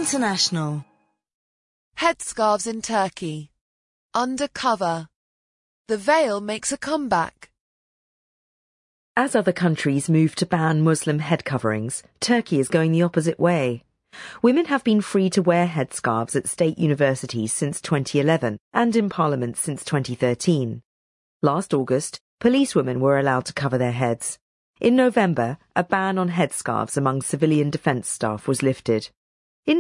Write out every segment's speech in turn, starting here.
International. Headscarves in Turkey. Undercover. The veil makes a comeback. As other countries move to ban Muslim head coverings, Turkey is going the opposite way. Women have been free to wear headscarves at state universities since 2011 and in parliament since 2013. Last August, policewomen were allowed to cover their heads. In November, a ban on headscarves among civilian defence staff was lifted. In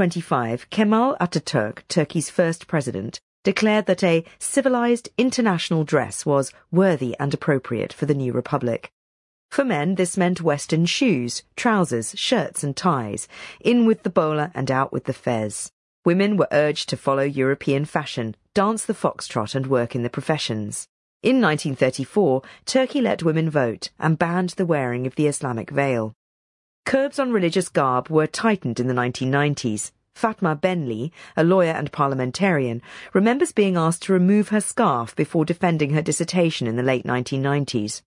1925, Kemal Atatürk, Turkey's first president, declared that a civilized international dress was worthy and appropriate for the new republic. For men, this meant Western shoes, trousers, shirts and ties, in with the bowler and out with the fez. Women were urged to follow European fashion, dance the foxtrot and work in the professions. In 1934, Turkey let women vote and banned the wearing of the Islamic veil. Curbs on religious garb were tightened in the 1990s. Fatma Benli, a lawyer and parliamentarian, remembers being asked to remove her scarf before defending her dissertation in the late 1990s.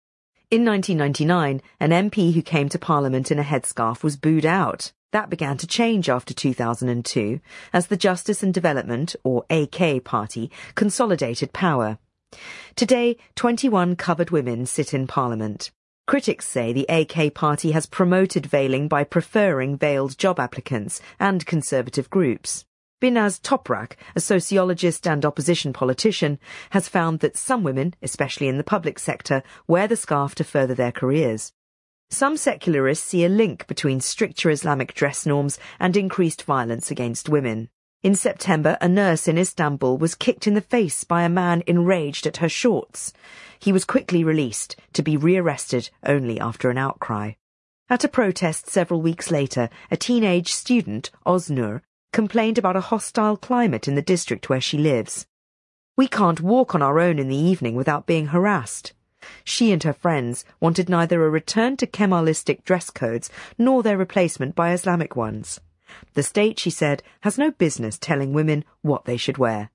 In 1999, an MP who came to Parliament in a headscarf was booed out. That began to change after 2002, as the Justice and Development, or AK party, consolidated power. Today, 21 covered women sit in Parliament. Critics say the AK party has promoted veiling by preferring veiled job applicants and conservative groups. Binaz Toprak, a sociologist and opposition politician, has found that some women, especially in the public sector, wear the scarf to further their careers. Some secularists see a link between stricter Islamic dress norms and increased violence against women. In September, a nurse in Istanbul was kicked in the face by a man enraged at her shorts. He was quickly released, to be rearrested only after an outcry. At a protest several weeks later, a teenage student, Oznur, complained about a hostile climate in the district where she lives. "We can't walk on our own in the evening without being harassed." She and her friends wanted neither a return to Kemalistic dress codes nor their replacement by Islamic ones. The state, she said, has no business telling women what they should wear.